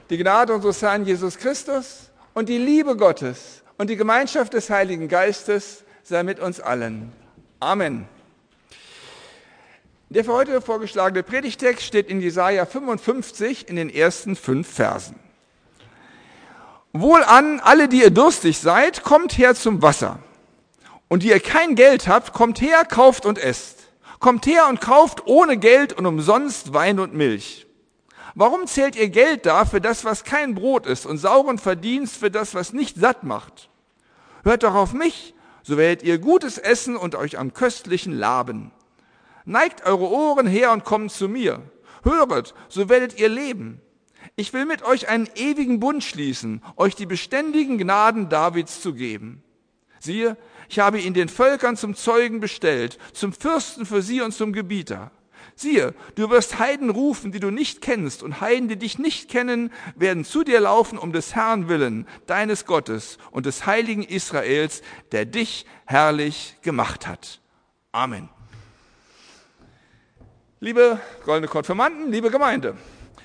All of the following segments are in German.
Die Gnade unseres Herrn Jesus Christus und die Liebe Gottes und die Gemeinschaft des Heiligen Geistes sei mit uns allen. Amen. Der für heute vorgeschlagene Predigtext steht in Jesaja 55 in den ersten 5 Versen. Wohlan, alle, die ihr durstig seid, kommt her zum Wasser. Und die ihr kein Geld habt, kommt her, kauft und esst. Kommt her und kauft ohne Geld und umsonst Wein und Milch. Warum zählt ihr Geld dar für das, was kein Brot ist, und sauren Verdienst für das, was nicht satt macht? Hört doch auf mich, so werdet ihr gutes essen und euch am Köstlichen laben. Neigt eure Ohren her und kommt zu mir. Höret, so werdet ihr leben. Ich will mit euch einen ewigen Bund schließen, euch die beständigen Gnaden Davids zu geben. Siehe, ich habe ihn den Völkern zum Zeugen bestellt, zum Fürsten für sie und zum Gebieter. Siehe, du wirst Heiden rufen, die du nicht kennst, und Heiden, die dich nicht kennen, werden zu dir laufen um des Herrn willen, deines Gottes und des Heiligen Israels, der dich herrlich gemacht hat. Amen. Liebe goldene Konfirmanden, liebe Gemeinde,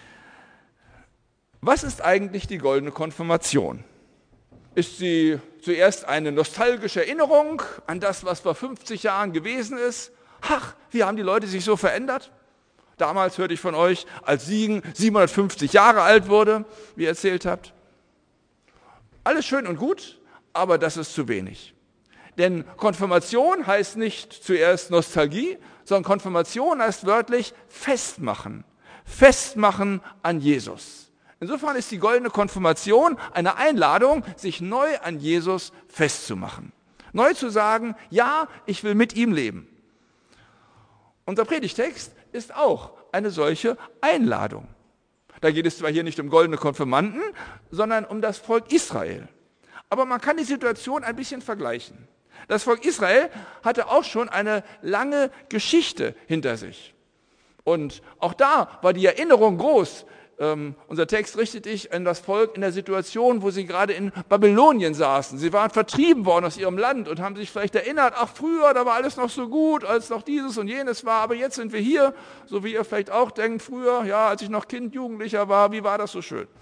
was ist eigentlich die goldene Konfirmation? Ist sie zuerst eine nostalgische Erinnerung an das, was vor 50 Jahren gewesen ist? Ach, wie haben die Leute sich so verändert? Damals hörte ich von euch, als Siegen 750 Jahre alt wurde, wie ihr erzählt habt. Alles schön und gut, aber das ist zu wenig. Denn Konfirmation heißt nicht zuerst Nostalgie, sondern Konfirmation heißt wörtlich festmachen. Festmachen an Jesus. Insofern ist die goldene Konfirmation eine Einladung, sich neu an Jesus festzumachen. Neu zu sagen, ja, ich will mit ihm leben. Unser Predigtext ist auch eine solche Einladung. Da geht es zwar hier nicht um goldene Konfirmanden, sondern um das Volk Israel. Aber man kann die Situation ein bisschen vergleichen. Das Volk Israel hatte auch schon eine lange Geschichte hinter sich. Und auch da war die Erinnerung groß. Unser Text richtet sich an das Volk in der Situation, wo sie gerade in Babylonien saßen. Sie waren vertrieben worden aus ihrem Land und haben sich vielleicht erinnert, ach früher, da war alles noch so gut, als noch dieses und jenes war, aber jetzt sind wir hier, so wie ihr vielleicht auch denkt, früher, ja, als ich noch Kind, Jugendlicher war, wie war das so schön?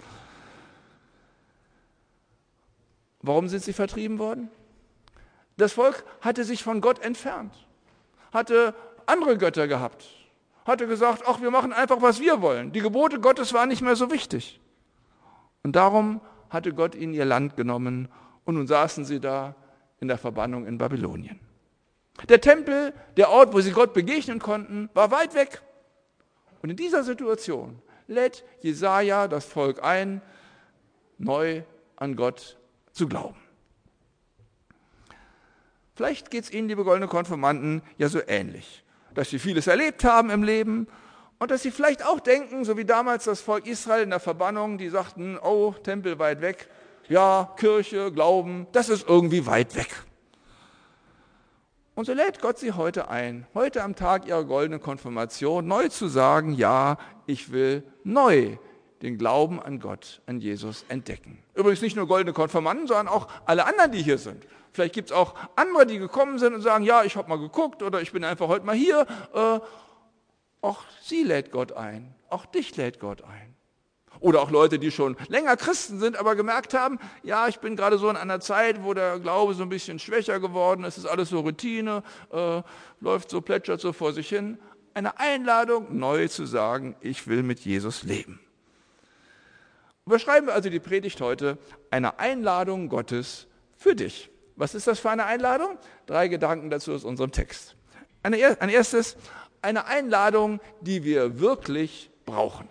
Warum sind sie vertrieben worden? Das Volk hatte sich von Gott entfernt, hatte andere Götter gehabt. Hatte gesagt, ach, wir machen einfach, was wir wollen. Die Gebote Gottes waren nicht mehr so wichtig. Und darum hatte Gott ihnen ihr Land genommen und nun saßen sie da in der Verbannung in Babylonien. Der Tempel, der Ort, wo sie Gott begegnen konnten, war weit weg. Und in dieser Situation lädt Jesaja das Volk ein, neu an Gott zu glauben. Vielleicht geht es Ihnen, liebe goldene Konfirmanden, ja so ähnlich. Dass sie vieles erlebt haben im Leben und dass sie vielleicht auch denken, so wie damals das Volk Israel in der Verbannung, die sagten, oh, Tempel weit weg, ja, Kirche, Glauben, das ist irgendwie weit weg. Und so lädt Gott sie heute ein, heute am Tag ihrer goldenen Konfirmation, neu zu sagen, ja, ich will neu den Glauben an Gott, an Jesus entdecken. Übrigens nicht nur goldene Konfirmanden, sondern auch alle anderen, die hier sind. Vielleicht gibt es auch andere, die gekommen sind und sagen, ja, ich habe mal geguckt oder ich bin einfach heute mal hier. Auch sie lädt Gott ein, auch dich lädt Gott ein. Oder auch Leute, die schon länger Christen sind, aber gemerkt haben, ja, ich bin gerade so in einer Zeit, wo der Glaube so ein bisschen schwächer geworden ist, es ist alles so Routine, läuft so, plätschert so vor sich hin. Eine Einladung, neu zu sagen, ich will mit Jesus leben. Überschreiben wir also die Predigt heute, eine Einladung Gottes für dich. Was ist das für eine Einladung? 3 Gedanken dazu aus unserem Text. Ein erstes, eine Einladung, die wir wirklich brauchen.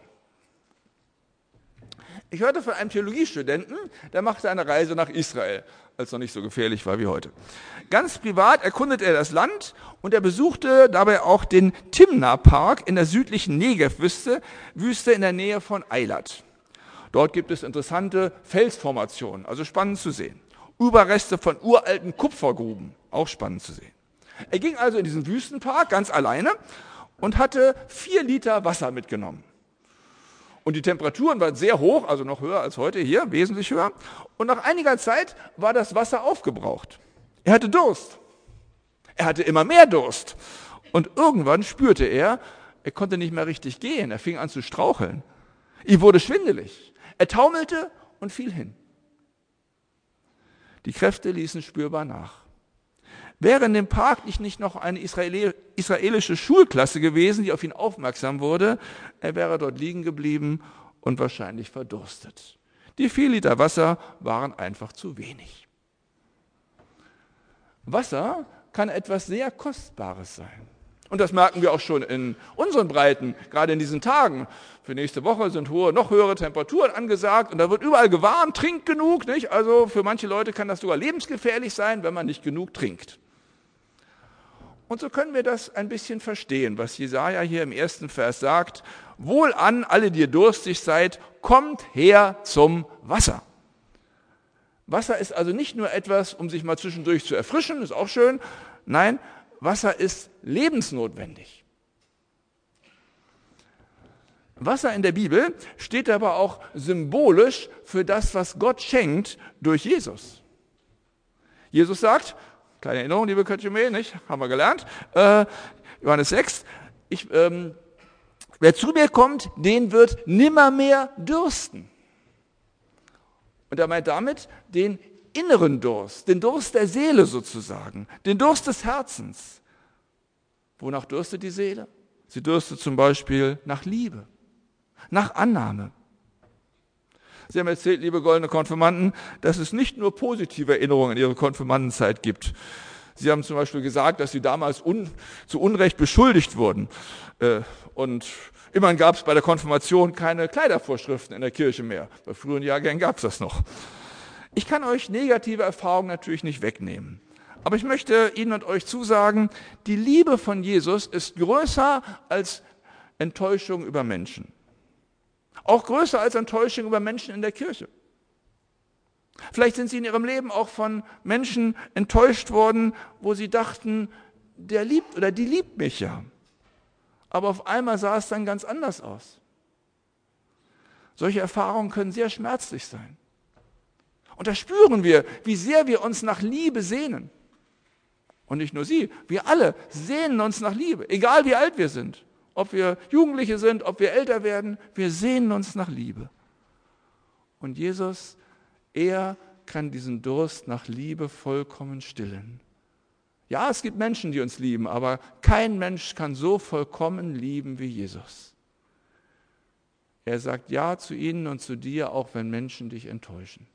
Ich hörte von einem Theologiestudenten, der machte eine Reise nach Israel, als es noch nicht so gefährlich war wie heute. Ganz privat erkundete er das Land und er besuchte dabei auch den Timna-Park in der südlichen Negev-Wüste in der Nähe von Eilat. Dort gibt es interessante Felsformationen, also spannend zu sehen. Überreste von uralten Kupfergruben, auch spannend zu sehen. Er ging also in diesen Wüstenpark ganz alleine und hatte 4 Liter Wasser mitgenommen. Und die Temperaturen waren sehr hoch, also noch höher als heute hier, wesentlich höher. Und nach einiger Zeit war das Wasser aufgebraucht. Er hatte Durst. Er hatte immer mehr Durst. Und irgendwann spürte er konnte nicht mehr richtig gehen. Er fing an zu straucheln. Ihm wurde schwindelig. Er taumelte und fiel hin. Die Kräfte ließen spürbar nach. Wäre in dem Park nicht noch eine israelische Schulklasse gewesen, die auf ihn aufmerksam wurde, er wäre dort liegen geblieben und wahrscheinlich verdurstet. Die 4 Liter Wasser waren einfach zu wenig. Wasser kann etwas sehr Kostbares sein. Und das merken wir auch schon in unseren Breiten, gerade in diesen Tagen. Für nächste Woche sind noch höhere Temperaturen angesagt und da wird überall gewarnt, trinkt genug, nicht? Also für manche Leute kann das sogar lebensgefährlich sein, wenn man nicht genug trinkt. Und so können wir das ein bisschen verstehen, was Jesaja hier im 1. Vers sagt. Wohlan, alle, die ihr durstig seid, kommt her zum Wasser. Wasser ist also nicht nur etwas, um sich mal zwischendurch zu erfrischen, ist auch schön. Nein, Wasser ist lebensnotwendig. Wasser in der Bibel steht aber auch symbolisch für das, was Gott schenkt durch Jesus. Jesus sagt, kleine Erinnerung, liebe Katschemel, nicht? Haben wir gelernt. Johannes 6. Wer zu mir kommt, den wird nimmermehr dürsten. Und er meint damit den inneren Durst, den Durst der Seele sozusagen, den Durst des Herzens. Wonach dürstet die Seele? Sie dürstet zum Beispiel nach Liebe, nach Annahme. Sie haben erzählt, liebe goldene Konfirmanden, dass es nicht nur positive Erinnerungen an ihre Konfirmandenzeit gibt. Sie haben zum Beispiel gesagt, dass sie damals zu Unrecht beschuldigt wurden. Und immerhin gab es bei der Konfirmation keine Kleidervorschriften in der Kirche mehr. Bei früheren Jahrgängen gab es das noch. Ich kann euch negative Erfahrungen natürlich nicht wegnehmen. Aber ich möchte Ihnen und euch zusagen, die Liebe von Jesus ist größer als Enttäuschung über Menschen. Auch größer als Enttäuschung über Menschen in der Kirche. Vielleicht sind Sie in Ihrem Leben auch von Menschen enttäuscht worden, wo Sie dachten, der liebt oder die liebt mich ja. Aber auf einmal sah es dann ganz anders aus. Solche Erfahrungen können sehr schmerzlich sein. Und da spüren wir, wie sehr wir uns nach Liebe sehnen. Und nicht nur Sie, wir alle sehnen uns nach Liebe, egal wie alt wir sind. Ob wir Jugendliche sind, ob wir älter werden, wir sehnen uns nach Liebe. Und Jesus, er kann diesen Durst nach Liebe vollkommen stillen. Ja, es gibt Menschen, die uns lieben, aber kein Mensch kann so vollkommen lieben wie Jesus. Er sagt Ja zu ihnen und zu dir, auch wenn Menschen dich enttäuschen.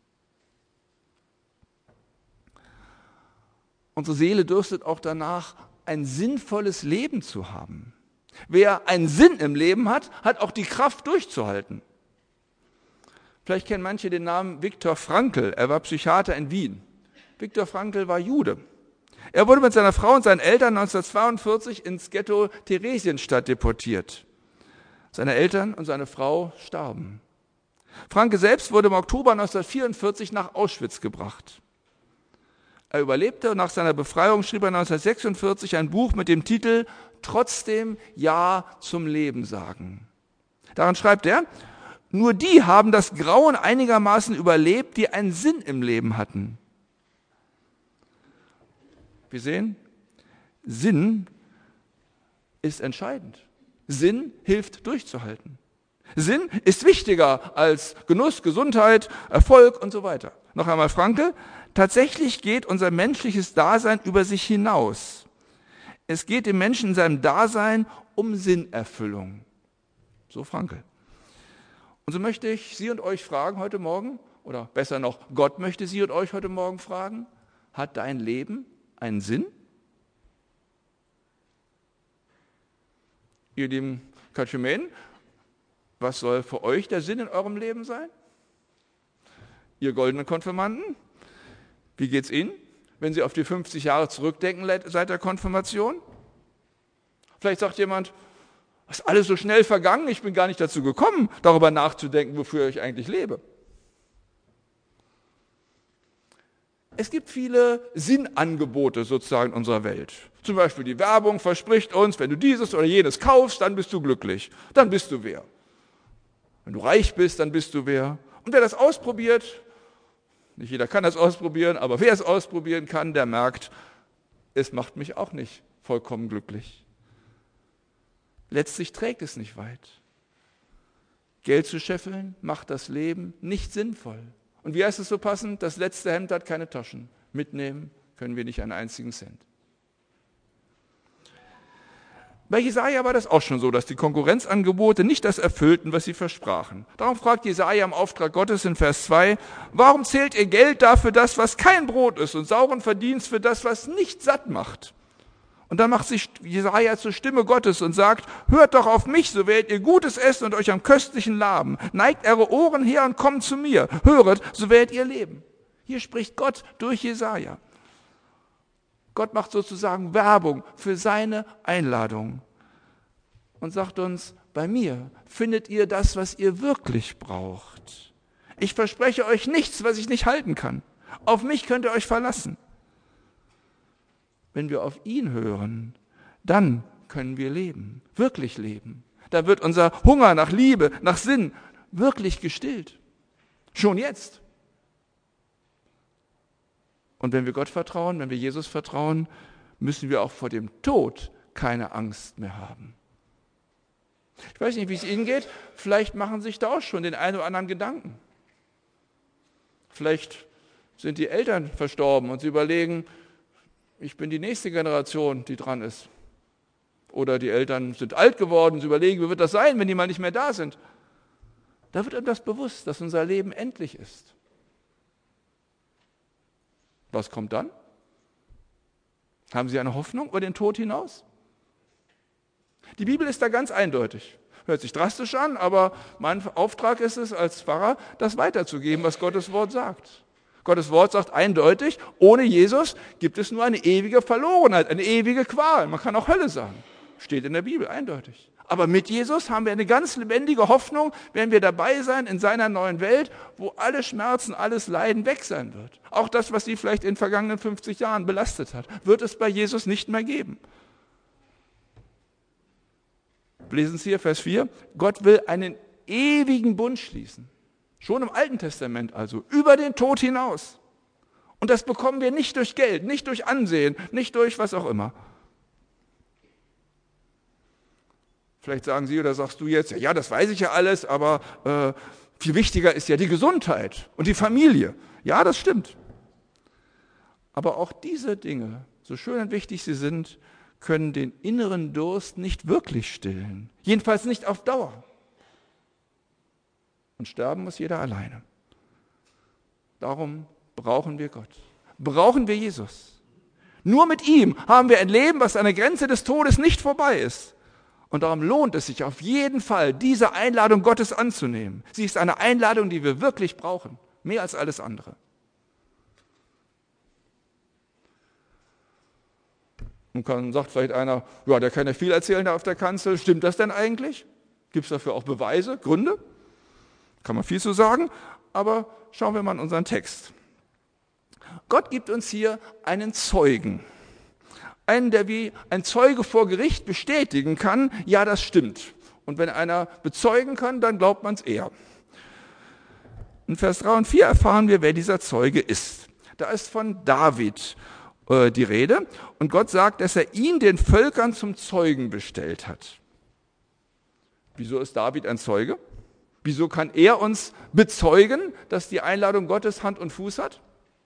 Unsere Seele dürstet auch danach, ein sinnvolles Leben zu haben. Wer einen Sinn im Leben hat, hat auch die Kraft durchzuhalten. Vielleicht kennen manche den Namen Viktor Frankl. Er war Psychiater in Wien. Viktor Frankl war Jude. Er wurde mit seiner Frau und seinen Eltern 1942 ins Ghetto Theresienstadt deportiert. Seine Eltern und seine Frau starben. Frankl selbst wurde im Oktober 1944 nach Auschwitz gebracht. Er überlebte und nach seiner Befreiung schrieb er 1946 ein Buch mit dem Titel Trotzdem Ja zum Leben sagen. Darin schreibt er, nur die haben das Grauen einigermaßen überlebt, die einen Sinn im Leben hatten. Wir sehen, Sinn ist entscheidend. Sinn hilft durchzuhalten. Sinn ist wichtiger als Genuss, Gesundheit, Erfolg und so weiter. Noch einmal Frankl, tatsächlich geht unser menschliches Dasein über sich hinaus. Es geht dem Menschen in seinem Dasein um Sinnerfüllung. So Frankl. Und so möchte ich Sie und euch fragen heute Morgen, oder besser noch, Gott möchte Sie und euch heute Morgen fragen, hat dein Leben einen Sinn? Ihr lieben Katechumenen, was soll für euch der Sinn in eurem Leben sein? Ihr goldenen Konfirmanden, wie geht's Ihnen, wenn Sie auf die 50 Jahre zurückdenken seit der Konfirmation? Vielleicht sagt jemand, das ist alles so schnell vergangen, ich bin gar nicht dazu gekommen, darüber nachzudenken, wofür ich eigentlich lebe. Es gibt viele Sinnangebote sozusagen in unserer Welt. Zum Beispiel die Werbung verspricht uns, wenn du dieses oder jenes kaufst, dann bist du glücklich. Dann bist du wer. Wenn du reich bist, dann bist du wer. Und wer das ausprobiert, nicht jeder kann das ausprobieren, aber wer es ausprobieren kann, der merkt, es macht mich auch nicht vollkommen glücklich. Letztlich trägt es nicht weit. Geld zu scheffeln macht das Leben nicht sinnvoll. Und wie heißt es so passend? Das letzte Hemd hat keine Taschen. Mitnehmen können wir nicht einen einzigen Cent. Bei Jesaja war das auch schon so, dass die Konkurrenzangebote nicht das erfüllten, was sie versprachen. Darum fragt Jesaja im Auftrag Gottes in Vers 2, warum zählt ihr Geld dafür das, was kein Brot ist, und sauren Verdienst für das, was nicht satt macht? Und dann macht sich Jesaja zur Stimme Gottes und sagt, hört doch auf mich, so werdet ihr Gutes essen und euch am Köstlichen laben. Neigt eure Ohren her und kommt zu mir. Höret, so werdet ihr leben. Hier spricht Gott durch Jesaja. Gott macht sozusagen Werbung für seine Einladung und sagt uns, bei mir findet ihr das, was ihr wirklich braucht. Ich verspreche euch nichts, was ich nicht halten kann. Auf mich könnt ihr euch verlassen. Wenn wir auf ihn hören, dann können wir leben, wirklich leben. Da wird unser Hunger nach Liebe, nach Sinn wirklich gestillt. Schon jetzt. Und wenn wir Gott vertrauen, wenn wir Jesus vertrauen, müssen wir auch vor dem Tod keine Angst mehr haben. Ich weiß nicht, wie es Ihnen geht. Vielleicht machen sich da auch schon den einen oder anderen Gedanken. Vielleicht sind die Eltern verstorben und sie überlegen, ich bin die nächste Generation, die dran ist. Oder die Eltern sind alt geworden, sie überlegen, wie wird das sein, wenn die mal nicht mehr da sind. Da wird einem das bewusst, dass unser Leben endlich ist. Was kommt dann? Haben Sie eine Hoffnung über den Tod hinaus? Die Bibel ist da ganz eindeutig. Hört sich drastisch an, aber mein Auftrag ist es als Pfarrer, das weiterzugeben, was Gottes Wort sagt. Gottes Wort sagt eindeutig, ohne Jesus gibt es nur eine ewige Verlorenheit, eine ewige Qual. Man kann auch Hölle sagen. Steht in der Bibel eindeutig. Aber mit Jesus haben wir eine ganz lebendige Hoffnung, werden wir dabei sein in seiner neuen Welt, wo alle Schmerzen, alles Leiden weg sein wird. Auch das, was Sie vielleicht in den vergangenen 50 Jahren belastet hat, wird es bei Jesus nicht mehr geben. Lesen Sie hier Vers 4. Gott will einen ewigen Bund schließen. Schon im Alten Testament also, über den Tod hinaus. Und das bekommen wir nicht durch Geld, nicht durch Ansehen, nicht durch was auch immer. Vielleicht sagen Sie oder sagst du jetzt, ja, das weiß ich ja alles, aber viel wichtiger ist ja die Gesundheit und die Familie. Ja, das stimmt. Aber auch diese Dinge, so schön und wichtig sie sind, können den inneren Durst nicht wirklich stillen. Jedenfalls nicht auf Dauer. Und sterben muss jeder alleine. Darum brauchen wir Gott. Brauchen wir Jesus. Nur mit ihm haben wir ein Leben, was an der Grenze des Todes nicht vorbei ist. Und darum lohnt es sich auf jeden Fall, diese Einladung Gottes anzunehmen. Sie ist eine Einladung, die wir wirklich brauchen. Mehr als alles andere. Nun sagt vielleicht einer, ja, der kann ja viel erzählen da auf der Kanzel. Stimmt das denn eigentlich? Gibt es dafür auch Beweise, Gründe? Kann man viel zu sagen, aber schauen wir mal in unseren Text. Gott gibt uns hier einen Zeugen. Einen, der wie ein Zeuge vor Gericht bestätigen kann, ja, das stimmt. Und wenn einer bezeugen kann, dann glaubt man es eher. In Vers 3 und 4 erfahren wir, wer dieser Zeuge ist. Da ist von David die Rede. Und Gott sagt, dass er ihn den Völkern zum Zeugen bestellt hat. Wieso ist David ein Zeuge? Wieso kann er uns bezeugen, dass die Einladung Gottes Hand und Fuß hat?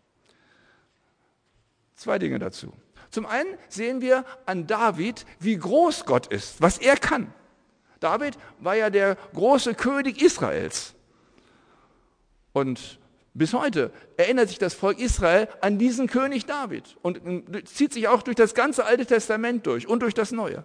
Zwei Dinge dazu. Zum einen sehen wir an David, wie groß Gott ist, was er kann. David war ja der große König Israels. Und bis heute erinnert sich das Volk Israel an diesen König David und zieht sich auch durch das ganze Alte Testament durch und durch das Neue.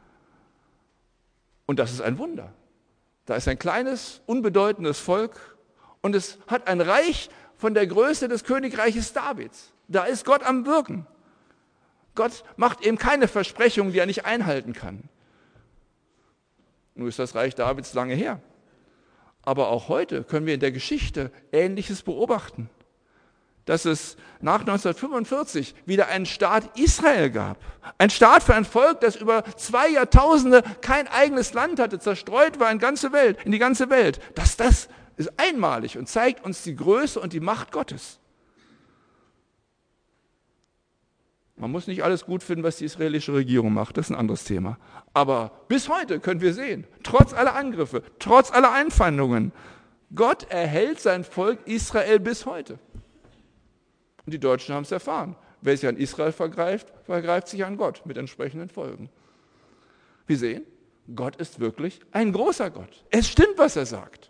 Und das ist ein Wunder. Da ist ein kleines, unbedeutendes Volk und es hat ein Reich von der Größe des Königreiches Davids. Da ist Gott am Wirken. Gott macht eben keine Versprechungen, die er nicht einhalten kann. Nun ist das Reich Davids lange her. Aber auch heute können wir in der Geschichte Ähnliches beobachten. Dass es nach 1945 wieder einen Staat Israel gab. Ein Staat für ein Volk, das über 2 Jahrtausende kein eigenes Land hatte, zerstreut war in die ganze Welt. Das ist einmalig und zeigt uns die Größe und die Macht Gottes. Man muss nicht alles gut finden, was die israelische Regierung macht, das ist ein anderes Thema. Aber bis heute können wir sehen, trotz aller Angriffe, trotz aller Einfeindungen, Gott erhält sein Volk Israel bis heute. Und die Deutschen haben es erfahren. Wer sich an Israel vergreift, vergreift sich an Gott mit entsprechenden Folgen. Wir sehen, Gott ist wirklich ein großer Gott. Es stimmt, was er sagt.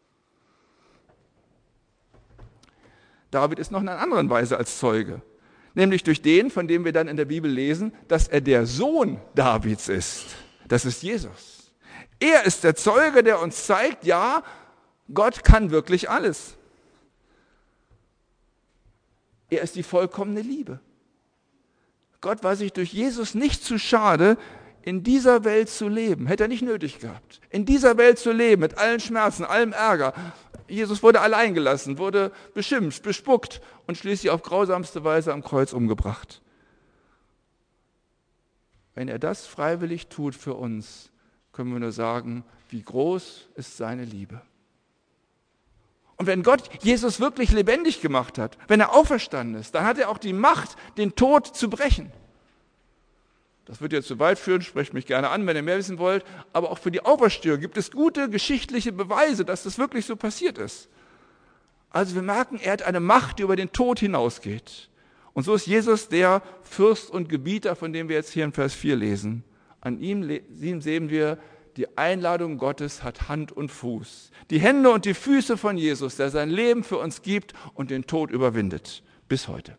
David ist noch in einer anderen Weise als Zeuge, nämlich durch den, von dem wir dann in der Bibel lesen, dass er der Sohn Davids ist. Das ist Jesus. Er ist der Zeuge, der uns zeigt, ja, Gott kann wirklich alles. Er ist die vollkommene Liebe. Gott war sich durch Jesus nicht zu schade, in dieser Welt zu leben. Hätte er nicht nötig gehabt. In dieser Welt zu leben, mit allen Schmerzen, allem Ärger. Jesus wurde allein gelassen, wurde beschimpft, bespuckt und schließlich auf grausamste Weise am Kreuz umgebracht. Wenn er das freiwillig tut für uns, können wir nur sagen, wie groß ist seine Liebe. Und wenn Gott Jesus wirklich lebendig gemacht hat, wenn er auferstanden ist, dann hat er auch die Macht, den Tod zu brechen. Das wird jetzt zu weit führen, sprecht mich gerne an, wenn ihr mehr wissen wollt. Aber auch für die Auferstehung gibt es gute geschichtliche Beweise, dass das wirklich so passiert ist. Also wir merken, er hat eine Macht, die über den Tod hinausgeht. Und so ist Jesus der Fürst und Gebieter, von dem wir jetzt hier in Vers 4 lesen. An ihm sehen wir, die Einladung Gottes hat Hand und Fuß. Die Hände und die Füße von Jesus, der sein Leben für uns gibt und den Tod überwindet. Bis heute.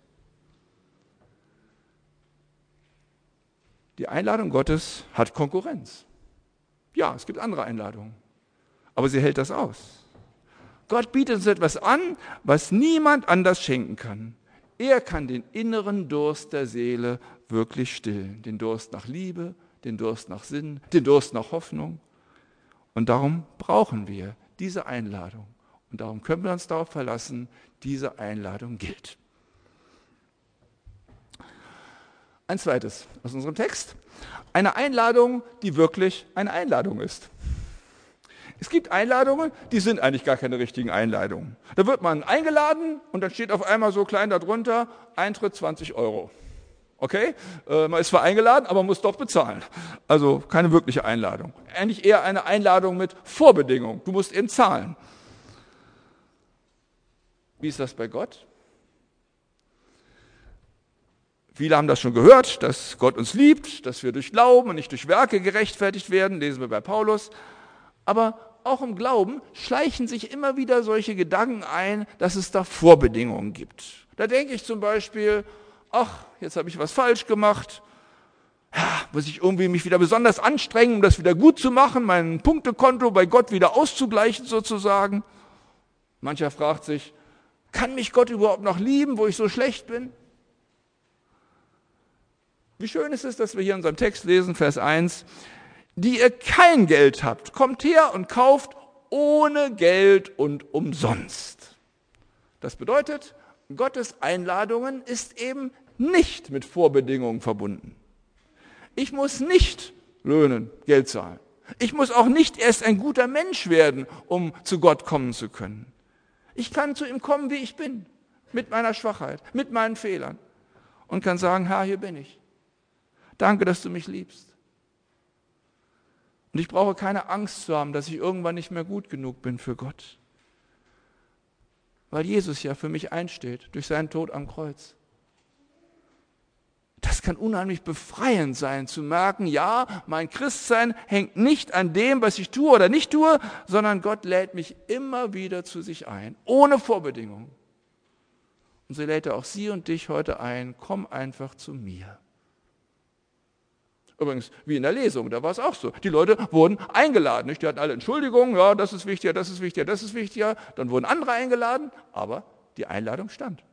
Die Einladung Gottes hat Konkurrenz. Ja, es gibt andere Einladungen, aber sie hält das aus. Gott bietet uns etwas an, was niemand anders schenken kann. Er kann den inneren Durst der Seele wirklich stillen. Den Durst nach Liebe, den Durst nach Sinn, den Durst nach Hoffnung. Und darum brauchen wir diese Einladung. Und darum können wir uns darauf verlassen, diese Einladung gilt. Ein zweites aus unserem Text. Eine Einladung, die wirklich eine Einladung ist. Es gibt Einladungen, die sind eigentlich gar keine richtigen Einladungen. Da wird man eingeladen und dann steht auf einmal so klein darunter, Eintritt 20 €. Okay, man ist zwar eingeladen, aber muss doch bezahlen. Also keine wirkliche Einladung. Eigentlich eher eine Einladung mit Vorbedingungen. Du musst eben zahlen. Wie ist das bei Gott? Viele haben das schon gehört, dass Gott uns liebt, dass wir durch Glauben und nicht durch Werke gerechtfertigt werden, lesen wir bei Paulus. Aber auch im Glauben schleichen sich immer wieder solche Gedanken ein, dass es da Vorbedingungen gibt. Da denke ich zum Beispiel, ach, jetzt habe ich was falsch gemacht, ja, muss ich irgendwie mich wieder besonders anstrengen, um das wieder gut zu machen, mein Punktekonto bei Gott wieder auszugleichen sozusagen. Mancher fragt sich, kann mich Gott überhaupt noch lieben, wo ich so schlecht bin? Wie schön ist es, dass wir hier in unserem Text lesen, Vers 1, die ihr kein Geld habt, kommt her und kauft ohne Geld und umsonst. Das bedeutet, Gottes Einladungen ist eben nicht mit Vorbedingungen verbunden. Ich muss nicht löhnen, Geld zahlen. Ich muss auch nicht erst ein guter Mensch werden, um zu Gott kommen zu können. Ich kann zu ihm kommen, wie ich bin, mit meiner Schwachheit, mit meinen Fehlern und kann sagen, Herr, hier bin ich. Danke, dass du mich liebst. Und ich brauche keine Angst zu haben, dass ich irgendwann nicht mehr gut genug bin für Gott. Weil Jesus ja für mich einsteht, durch seinen Tod am Kreuz. Das kann unheimlich befreiend sein, zu merken, ja, mein Christsein hängt nicht an dem, was ich tue oder nicht tue, sondern Gott lädt mich immer wieder zu sich ein, ohne Vorbedingungen. Und so lädt er auch Sie und dich heute ein, komm einfach zu mir. Übrigens, wie in der Lesung, da war es auch so. Die Leute wurden eingeladen. Nicht? Die hatten alle Entschuldigungen, ja, das ist wichtiger, das ist wichtiger, das ist wichtiger. Dann wurden andere eingeladen, aber die Einladung stand.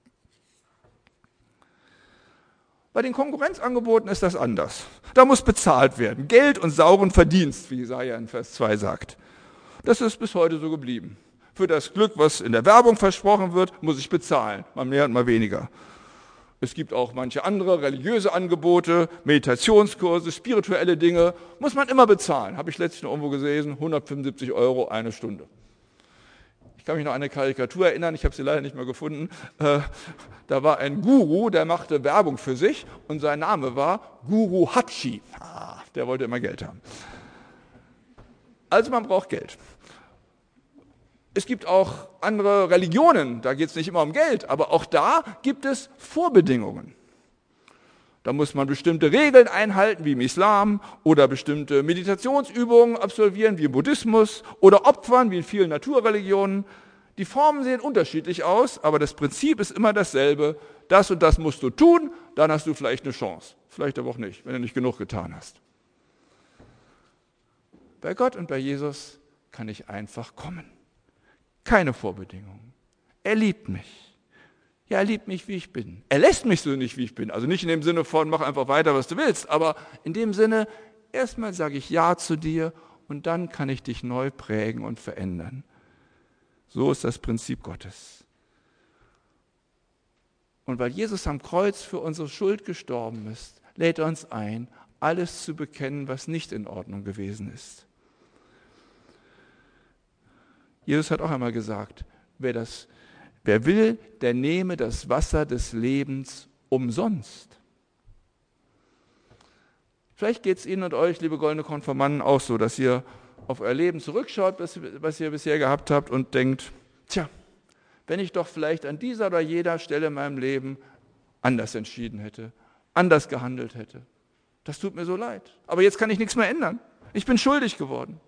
Bei den Konkurrenzangeboten ist das anders. Da muss bezahlt werden. Geld und sauren Verdienst, wie Jesaja in Vers 2 sagt. Das ist bis heute so geblieben. Für das Glück, was in der Werbung versprochen wird, muss ich bezahlen. Mal mehr und mal weniger. Es gibt auch manche andere religiöse Angebote, Meditationskurse, spirituelle Dinge. Muss man immer bezahlen. Habe ich letztens noch irgendwo gesehen, 175 € eine Stunde. Ich kann mich noch an eine Karikatur erinnern, ich habe sie leider nicht mehr gefunden. Da war ein Guru, der machte Werbung für sich und sein Name war Guru Hatschi. Der wollte immer Geld haben. Also man braucht Geld. Es gibt auch andere Religionen, da geht es nicht immer um Geld, aber auch da gibt es Vorbedingungen. Da muss man bestimmte Regeln einhalten, wie im Islam, oder bestimmte Meditationsübungen absolvieren, wie im Buddhismus, oder opfern, wie in vielen Naturreligionen. Die Formen sehen unterschiedlich aus, aber das Prinzip ist immer dasselbe. Das und das musst du tun, dann hast du vielleicht eine Chance. Vielleicht aber auch nicht, wenn du nicht genug getan hast. Bei Gott und bei Jesus kann ich einfach kommen. Keine Vorbedingungen. Er liebt mich. Ja, er liebt mich, wie ich bin. Er lässt mich so nicht, wie ich bin. Also nicht in dem Sinne von, mach einfach weiter, was du willst, aber in dem Sinne, erstmal sage ich Ja zu dir und dann kann ich dich neu prägen und verändern. So ist das Prinzip Gottes. Und weil Jesus am Kreuz für unsere Schuld gestorben ist, lädt er uns ein, alles zu bekennen, was nicht in Ordnung gewesen ist. Jesus hat auch einmal gesagt, wer will, der nehme das Wasser des Lebens umsonst. Vielleicht geht es Ihnen und euch, liebe goldene Konfirmanden, auch so, dass ihr auf euer Leben zurückschaut, was ihr bisher gehabt habt und denkt, tja, wenn ich doch vielleicht an dieser oder jeder Stelle in meinem Leben anders entschieden hätte, anders gehandelt hätte. Das tut mir so leid. Aber jetzt kann ich nichts mehr ändern. Ich bin schuldig geworden.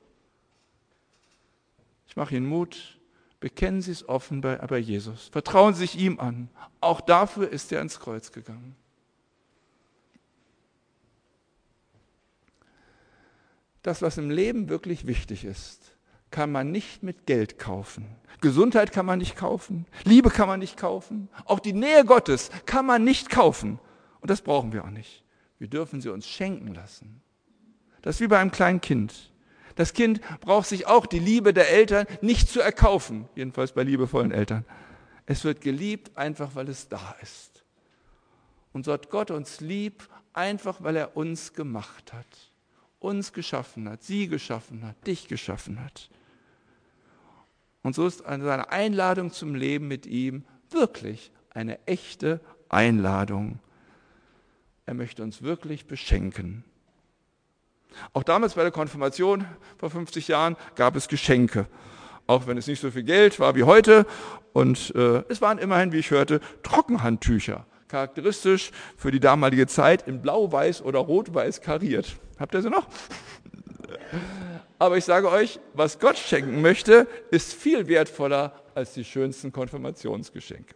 Ich mache Ihnen Mut. Bekennen Sie es offen bei Jesus. Vertrauen Sie sich ihm an. Auch dafür ist er ans Kreuz gegangen. Das, was im Leben wirklich wichtig ist, kann man nicht mit Geld kaufen. Gesundheit kann man nicht kaufen. Liebe kann man nicht kaufen. Auch die Nähe Gottes kann man nicht kaufen. Und das brauchen wir auch nicht. Wir dürfen sie uns schenken lassen. Das ist wie bei einem kleinen Kind. Das Kind braucht sich auch die Liebe der Eltern nicht zu erkaufen, jedenfalls bei liebevollen Eltern. Es wird geliebt, einfach weil es da ist. Und so hat Gott uns lieb, einfach weil er uns gemacht hat, uns geschaffen hat, sie geschaffen hat, dich geschaffen hat. Und so ist seine Einladung zum Leben mit ihm wirklich eine echte Einladung. Er möchte uns wirklich beschenken. Auch damals bei der Konfirmation vor 50 Jahren gab es Geschenke, auch wenn es nicht so viel Geld war wie heute. Und es waren immerhin, wie ich hörte, Trockenhandtücher, charakteristisch für die damalige Zeit in blau-weiß oder rot-weiß kariert. Habt ihr sie noch? Aber ich sage euch, was Gott schenken möchte, ist viel wertvoller als die schönsten Konfirmationsgeschenke.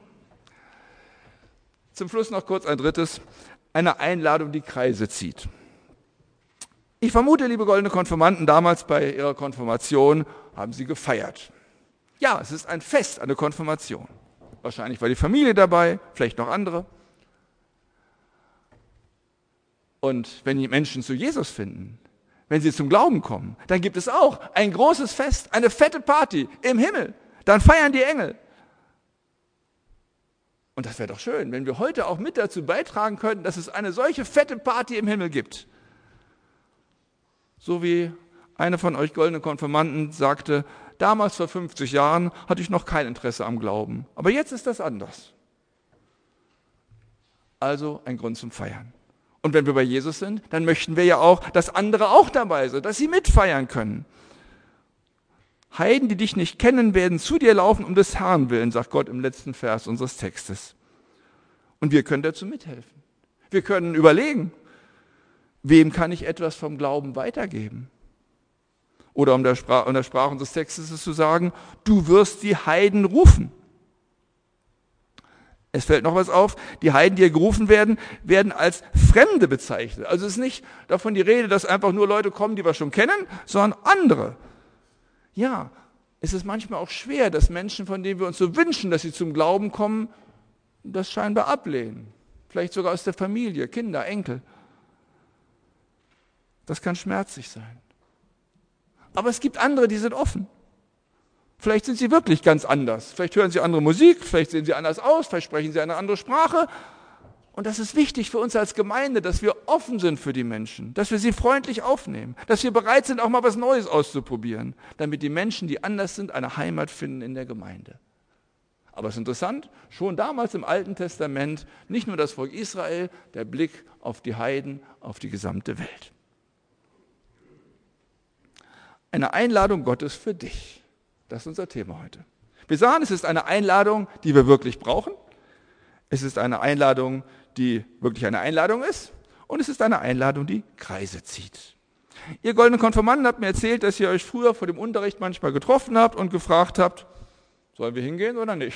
Zum Schluss noch kurz ein drittes, eine Einladung, die Kreise zieht. Ich vermute, liebe goldene Konfirmanden, damals bei ihrer Konfirmation haben sie gefeiert. Ja, es ist ein Fest, eine Konfirmation. Wahrscheinlich war die Familie dabei, vielleicht noch andere. Und wenn die Menschen zu Jesus finden, wenn sie zum Glauben kommen, dann gibt es auch ein großes Fest, eine fette Party im Himmel. Dann feiern die Engel. Und das wäre doch schön, wenn wir heute auch mit dazu beitragen könnten, dass es eine solche fette Party im Himmel gibt. So wie eine von euch goldenen Konfirmanden sagte, damals vor 50 Jahren hatte ich noch kein Interesse am Glauben. Aber jetzt ist das anders. Also ein Grund zum Feiern. Und wenn wir bei Jesus sind, dann möchten wir ja auch, dass andere auch dabei sind, dass sie mitfeiern können. Heiden, die dich nicht kennen, werden zu dir laufen um des Herrn willen, sagt Gott im letzten Vers unseres Textes. Und wir können dazu mithelfen. Wir können überlegen, wem kann ich etwas vom Glauben weitergeben? Oder um der Sprache unseres Textes ist zu sagen, du wirst die Heiden rufen. Es fällt noch was auf, die Heiden, die hier gerufen werden, werden als Fremde bezeichnet. Also es ist nicht davon die Rede, dass einfach nur Leute kommen, die wir schon kennen, sondern andere. Ja, es ist manchmal auch schwer, dass Menschen, von denen wir uns so wünschen, dass sie zum Glauben kommen, das scheinbar ablehnen. Vielleicht sogar aus der Familie, Kinder, Enkel. Das kann schmerzlich sein. Aber es gibt andere, die sind offen. Vielleicht sind sie wirklich ganz anders. Vielleicht hören sie andere Musik, vielleicht sehen sie anders aus, vielleicht sprechen sie eine andere Sprache. Und das ist wichtig für uns als Gemeinde, dass wir offen sind für die Menschen, dass wir sie freundlich aufnehmen, dass wir bereit sind, auch mal was Neues auszuprobieren, damit die Menschen, die anders sind, eine Heimat finden in der Gemeinde. Aber es ist interessant, schon damals im Alten Testament, nicht nur das Volk Israel, der Blick auf die Heiden, auf die gesamte Welt. Eine Einladung Gottes für dich. Das ist unser Thema heute. Wir sagen, es ist eine Einladung, die wir wirklich brauchen. Es ist eine Einladung, die wirklich eine Einladung ist. Und es ist eine Einladung, die Kreise zieht. Ihr goldenen Konfirmanden habt mir erzählt, dass ihr euch früher vor dem Unterricht manchmal getroffen habt und gefragt habt, sollen wir hingehen oder nicht?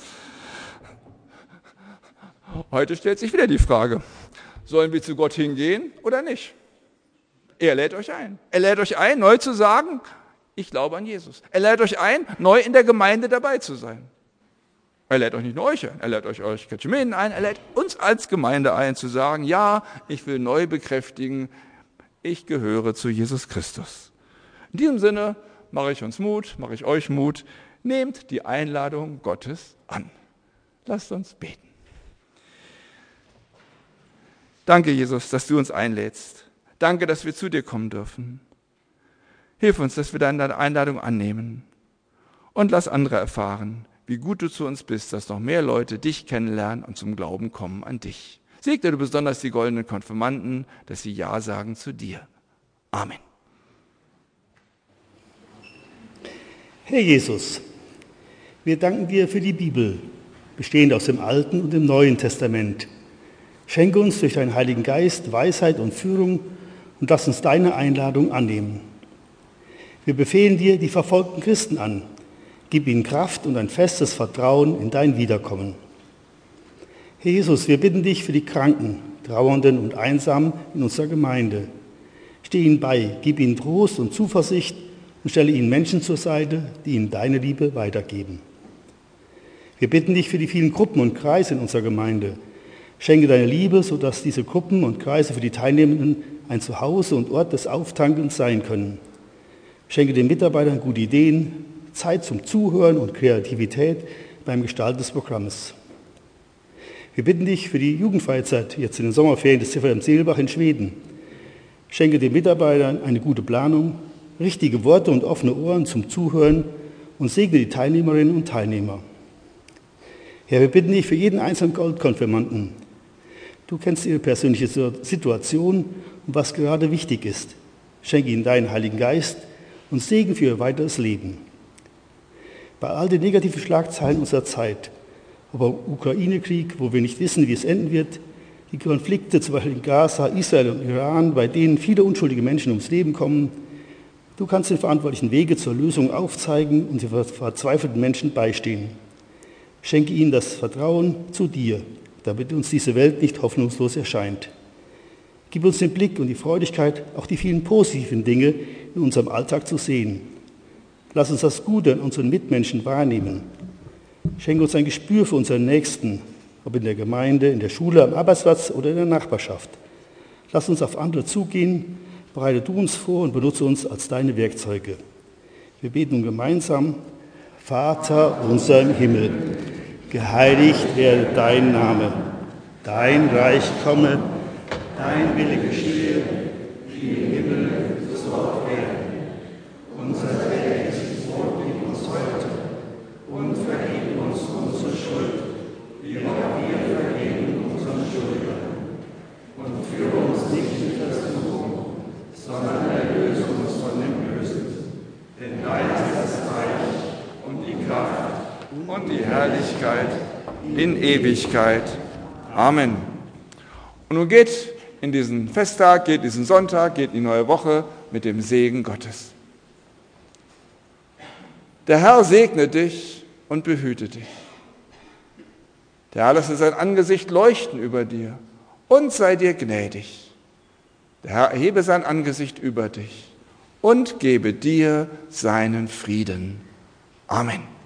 Heute stellt sich wieder die Frage, sollen wir zu Gott hingehen oder nicht? Er lädt euch ein. Er lädt euch ein, neu zu sagen, ich glaube an Jesus. Er lädt euch ein, neu in der Gemeinde dabei zu sein. Er lädt euch nicht nur euch ein, er lädt euch Katechumenen ein, er lädt uns als Gemeinde ein, zu sagen, ja, ich will neu bekräftigen, ich gehöre zu Jesus Christus. In diesem Sinne mache ich euch Mut, nehmt die Einladung Gottes an. Lasst uns beten. Danke, Jesus, dass du uns einlädst. Danke, dass wir zu dir kommen dürfen. Hilf uns, dass wir deine Einladung annehmen. Und lass andere erfahren, wie gut du zu uns bist, dass noch mehr Leute dich kennenlernen und zum Glauben kommen an dich. Segne du besonders die goldenen Konfirmanden, dass sie Ja sagen zu dir. Amen. Herr Jesus, wir danken dir für die Bibel, bestehend aus dem Alten und dem Neuen Testament. Schenke uns durch deinen Heiligen Geist Weisheit und Führung und lass uns deine Einladung annehmen. Wir befehlen dir die verfolgten Christen an. Gib ihnen Kraft und ein festes Vertrauen in dein Wiederkommen. Herr Jesus, wir bitten dich für die Kranken, Trauernden und Einsamen in unserer Gemeinde. Steh ihnen bei, gib ihnen Trost und Zuversicht und stelle ihnen Menschen zur Seite, die ihnen deine Liebe weitergeben. Wir bitten dich für die vielen Gruppen und Kreise in unserer Gemeinde. Schenke deine Liebe, sodass diese Gruppen und Kreise für die Teilnehmenden ein Zuhause und Ort des Auftankens sein können. Schenke den Mitarbeitern gute Ideen, Zeit zum Zuhören und Kreativität beim Gestalten des Programmes. Wir bitten dich für die Jugendfreizeit jetzt in den Sommerferien des CVM Seelbach in Schweden. Schenke den Mitarbeitern eine gute Planung, richtige Worte und offene Ohren zum Zuhören und segne die Teilnehmerinnen und Teilnehmer. Herr, wir bitten dich für jeden einzelnen Goldkonfirmanden. Du kennst ihre persönliche Situation und was gerade wichtig ist. Schenke ihnen deinen Heiligen Geist und Segen für ihr weiteres Leben. Bei all den negativen Schlagzeilen unserer Zeit, aber Ukraine-Krieg, wo wir nicht wissen, wie es enden wird, die Konflikte zum Beispiel in Gaza, Israel und Iran, bei denen viele unschuldige Menschen ums Leben kommen, du kannst den Verantwortlichen Wege zur Lösung aufzeigen und den verzweifelten Menschen beistehen. Schenke ihnen das Vertrauen zu dir, damit uns diese Welt nicht hoffnungslos erscheint. Gib uns den Blick und die Freudigkeit, auch die vielen positiven Dinge in unserem Alltag zu sehen. Lass uns das Gute an unseren Mitmenschen wahrnehmen. Schenke uns ein Gespür für unseren Nächsten, ob in der Gemeinde, in der Schule, am Arbeitsplatz oder in der Nachbarschaft. Lass uns auf andere zugehen, bereite du uns vor und benutze uns als deine Werkzeuge. Wir beten nun gemeinsam: Vater unser im Himmel, geheiligt werde dein Name, dein Reich komme, dein Wille geschehe, wie im Himmel, so auf Erden. Unser tägliches Brot gib uns heute und vergib uns unsere Schuld, wie auch wir vergeben unseren Schuldigern. Und führe uns nicht in Versuchung, sondern erlöse uns von dem Bösen. Denn dein ist das Reich und die Kraft und die Herrlichkeit in Ewigkeit. Amen. Und nun geht in diesen Festtag, geht diesen Sonntag, geht in die neue Woche mit dem Segen Gottes. Der Herr segne dich und behüte dich. Der Herr lasse sein Angesicht leuchten über dir und sei dir gnädig. Der Herr erhebe sein Angesicht über dich und gebe dir seinen Frieden. Amen.